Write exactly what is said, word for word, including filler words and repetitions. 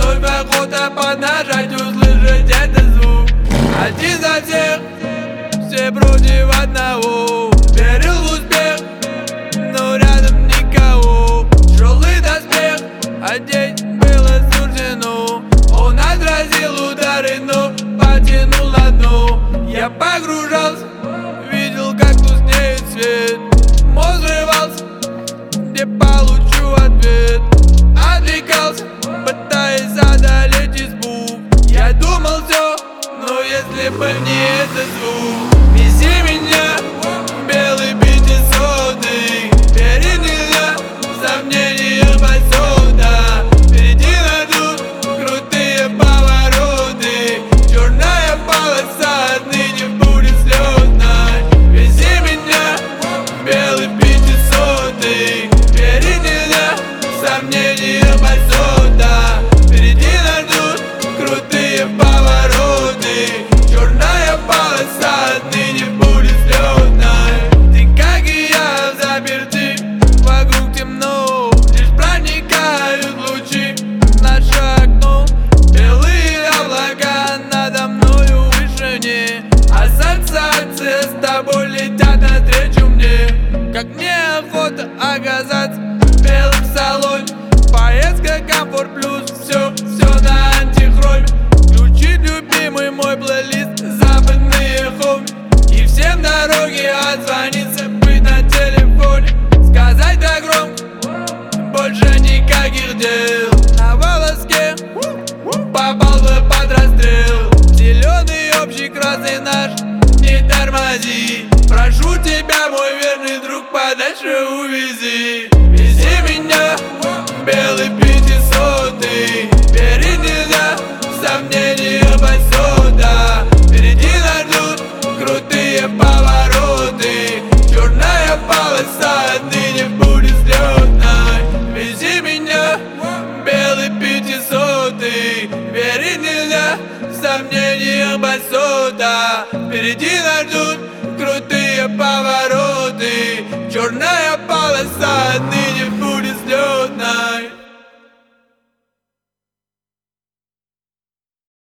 вновь охота поднажать, услышать этот звук. Один за всех, все против одного. Верил в успех, но рядом никого. Тяжелый доспех одеть было суждено. Он отразил удары, но потянул на дно. Я погружался, видел, как тускнеет свет. Мозг взрывался, где получу ответ. Отвлекался, пытаясь одолеть испуг. Я думал все, но если бы не этот звук. Вези меня, белый пятисотый. Перед нельзя, сомнения посуда. Впереди найдут крутые повороты. Черная полоса отныне будет слетной. Вези меня, белый пятисотый. Впереди нельзя, сомнения посуда. Впереди найдут крутые повороты. Черная полоса отныне будет слетной. Ты, как и я, заперты, вокруг темно. Лишь проникают лучи в наше окно. Белые облака надо мною в вышине. Ассоциации с тобой летят навстречу мне. Как мне охота оказаться белым в салоне. Поездка, комфорт плюс, все, все на антихроме. Включить любимый мой плейлист, западные хоми. И всем дороги отзвониться, быть на телефоне. Сказать да громко, больше никаких дел. На волоске попал бы под расстрел. Зеленый общий, красный наш, не тормози. Прошу тебя, мой верный друг, подальше увези. Вези меня, белый пятисотый. Перед нельзя, сомнения посуда. Впереди найдут крутые повороты. Черная полоса отныне будет слетной. Вези меня, белый пятисотый. Верить нельзя, сомнения посуда. Впереди найдут крутые повороты. Черная полоса отныне